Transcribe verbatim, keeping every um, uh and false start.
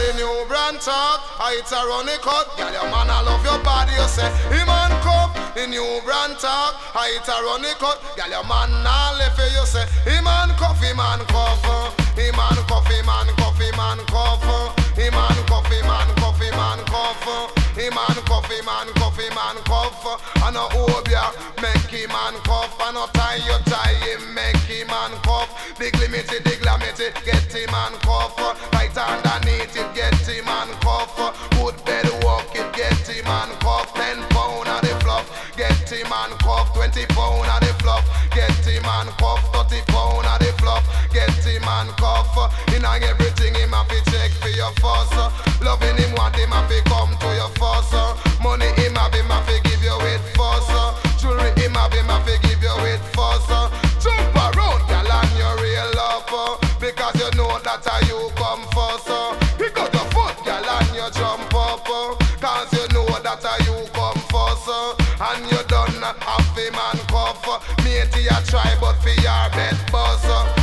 the new brand talk, I it's a runny cut. Girl, your man I love your body, you say him and cup. The new brand talk, I it's a runny cut. Girl, your man now left you, you say him and cuff, him and cuff, him and cuff, him and cuff, him and cuff, him and cuff, him and cuff, him and cuff, him and cuff, him and cuff, him and cuff. And a obia make him and cuff, and a tie you tie him, make him and cuff. Big limity, big limity, get him and cuff. Right underneath it, get him and cuff. Good bed walk it, get him and cuff. Ten pound of the fluff, get him and cuff. Twenty pound of the fluff, get him and cuff. Thirty pound of the fluff, get him and cuff. In a everything him have to check for your fuss. Loving him want him have to come to your fuss. Money him have him have to give you it fuss. Jewelry him have him have to give you it fuss. Jump around, girl, and your real love, because you know that how you come first. Pick up your foot, girl, and you jump up, cause you know that how you come first. And you done have him and cuff. Matey a try, but for your bed buzz.